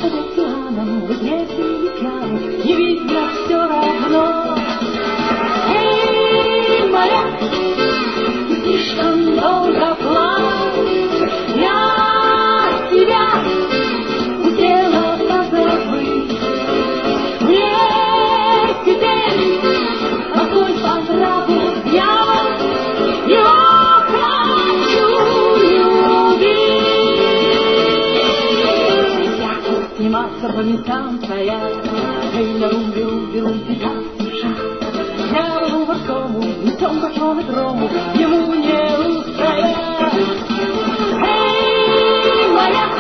под океаном, в игре или пьяный, не видно все равно. Эй, моряк, ты слишком долго плавал, я тебя успела позабыть. Мне теперь огонь по нраву я хочу любить. Сниматься по местам стоять, эй, беру, беда, спешат. Прямо морскому, лицом большому грому, ему не устоять. Эй, моя,